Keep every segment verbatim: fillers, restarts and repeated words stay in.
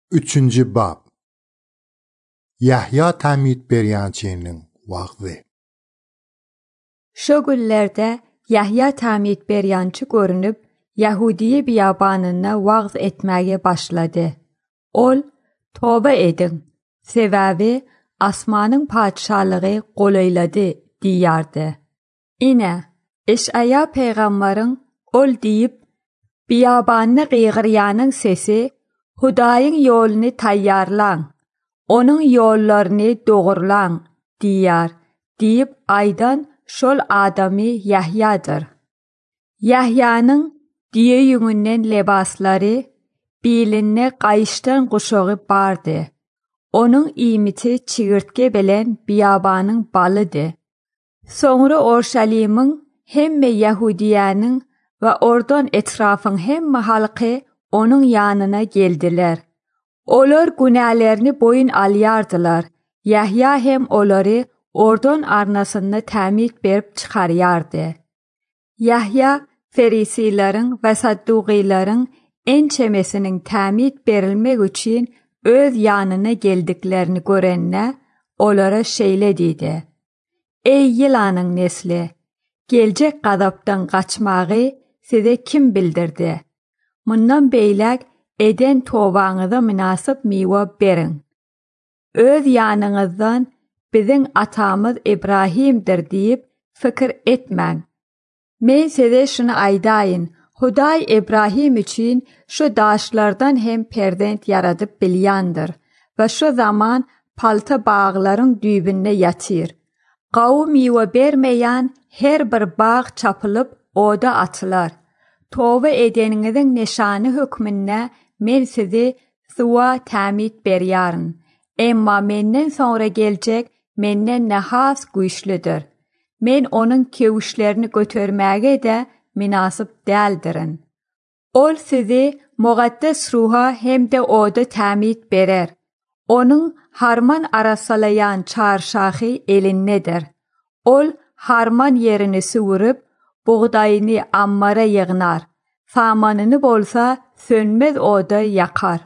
Üçüncü bab. Yahya Təmid Beryançinin vaqdı. Şu günlerde Yahya Təmid Beryançı görünüp Yahudiye biyabanına vağz etmeye başladı. Ol, tövbe edin, sebebi asmanın padişahlığı qolayladı diyardı. İne, İşaya peygamberin ol deyip biyabanına qıyğıryanın sesi, Hudayın yolunu tayyarlan, onun yollarını doğrulan diyar, deyip aydan şol adamı Yahya'dır. Yahya'nın diye yüngünden lebasları, bilinne qayıştan quşağı bardı. Onun imiti çığırtke bilen biyabanın balıdı. Sonra Orşalim'in hemme Yahudiyanın ve oradan etrafın hemme halkı onun yanına geldiler. Olar günahlarını boyun alyardılar. Yahya hem onları oradan arnasını təmid berip çıkaryardı. Yahya, Ferisilerin ve Sadduqilerin en çemesinin təmid berilmek için öz yanına geldiklerini görenne onlara şeyle dedi. Ey yılanın nesli! Gelecek qadaptan qaçmağı size kim bildirdi? Bundan beylek eden tovanıza münasip miva berin. Öz yanınızdan bizim atamız İbrahim'dir deyip fikir etmen. Men size şunu aydayın, Huday İbrahim için şu daşlardan hem perdent yaradıp bilyandır ve şu zaman palta bağların dübünne yatır. Qavu miva bermeyen her bir bağ çapılıp oda atılar. Tövbe edeninizin nişanı hükmünne men sizi suva təmid beryarın. Emma menden sonra gelecek menden nehas güçlüdür. Men onun kevuşlerini götürmeye de münasip değildirin. Ol sizi muqaddes ruha hem de oda təmid berer. Onun harman arasalayan çarşahı elinnedir. Ol harman yerini sıvırıp buğdayını ammara yığınar. Samanını bolsa sönmez oda yakar.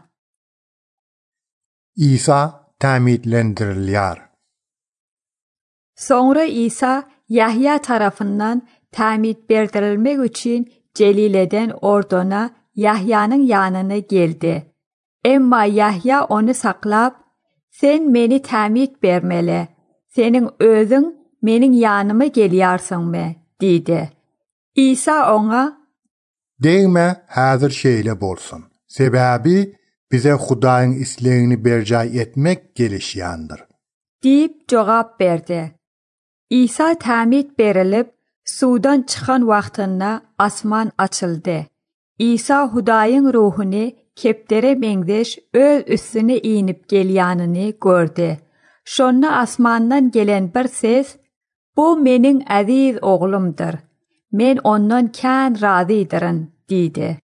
İsa təmidləndirilýär. Sonra İsa Yahya tarafından təmid berdirilmek için Celile'den ordona Yahya'nın yanına geldi. Emma Yahya onu saklap, sen meni təmid bermeli, senin özün menin yanıma gelyarsın mı? Dedi. İsa ona, Deýme häzir şeýle bolsun. Sebebi bize Hudaýyň isleýini berjay etmek gelişýändir. deyip cevap verdi. İsa təmid berilip, sudan çıkan vaxtında asman açıldı. İsa Hudaýyň ruhunu kepdere meňdeş öz üstüne inip gelýänini gördü. Şonna asmandan gelen bir ses, bu menin aziz oğlumdur. Men ondan kän razydyrin, dedi.